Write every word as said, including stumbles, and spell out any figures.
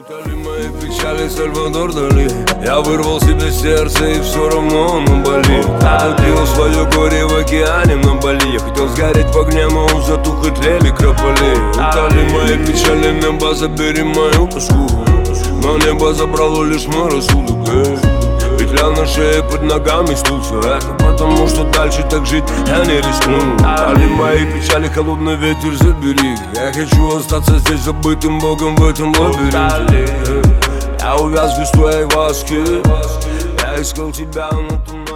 Утоли мои печали, Сальвадор Дали. Я вырвал себе сердце и все равно оно болит. Я утопил свое горе в океане на Бали. Я хотел сгореть в огне, но он затух и тлели крополи. Утоли мои печали, небо, забери мою тоску. Но небо забрало лишь мой рассудок, эй. Петля на шее, под ногами стул. Все это потому, что дальше так жить я не рискну. Утоли мои печали, холодный ветер, забери. Я хочу остаться здесь забытым богом в этом лабиринте. Я увяз без твоей ласки. Я искал тебя, но ты